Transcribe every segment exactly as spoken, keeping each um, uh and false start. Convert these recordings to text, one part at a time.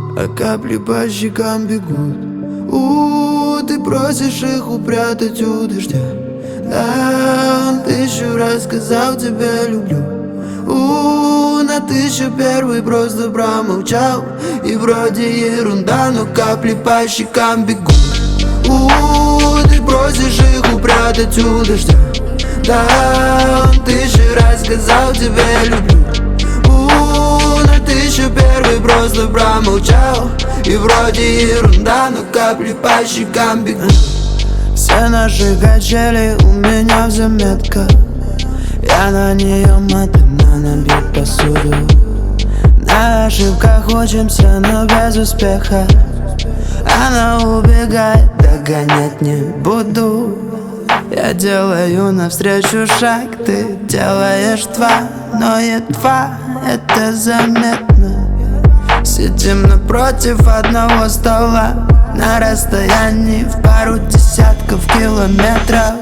а капли по щекам бегут. У, ты просишь их упрятать у дождя. Да, он тысячу раз сказал тебе люблю. У, на тысячу первый просто промолчал. И вроде ерунда, но капли по щекам бегут. У, ты просишь их упрятать у дождя. Да, он тысячу раз сказал тебе люблю. У, на тысячу первый просто промолчал. И вроде ерунда, но капли по щекам бегут. Все наши качели у меня в заметках. Я на нее матом набить посуду. На ошибках учимся, но без успеха. Она убегает, догонять не буду. Я делаю навстречу шаг, ты делаешь два, но едва это заметно. Сидим напротив одного стола, на расстоянии в пару десятков километров.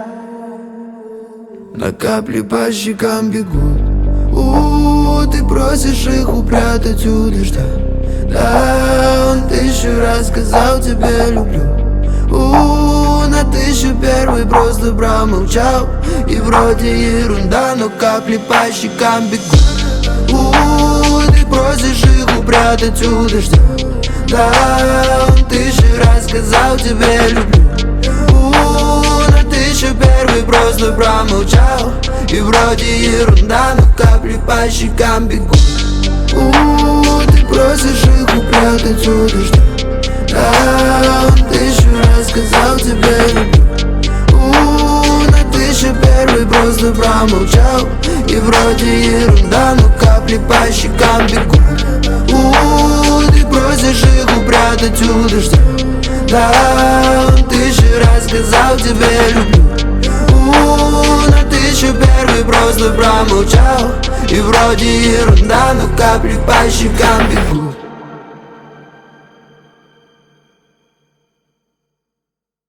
На капли по щекам бегут. У, ты просишь их упрятать у дождя. Да, он тысячу раз сказал тебе люблю. У, на тысячу первый просто промолчал. И вроде ерунда, но капли по щекам бегут. У, ты просишь их упрятать у дождя. Да, он тысячу раз сказал тебе люблю. У, на тысячу первый просто промолчал. И вроде ерунда, но капли по щекам бегут. У, ты просишь их упрятать у дождя. Да, он тысячу раз сказал тебе люблю. У, на тысячу первый просто промолчал. И вроде ерунда, но капли по щекам бегут. У, ты просишь их упрятать у дождя. Да, он тысячу раз сказал тебе люблю. У, на тысячу первый просто промолчал. И вроде ерунда, но капли по щекам бегут.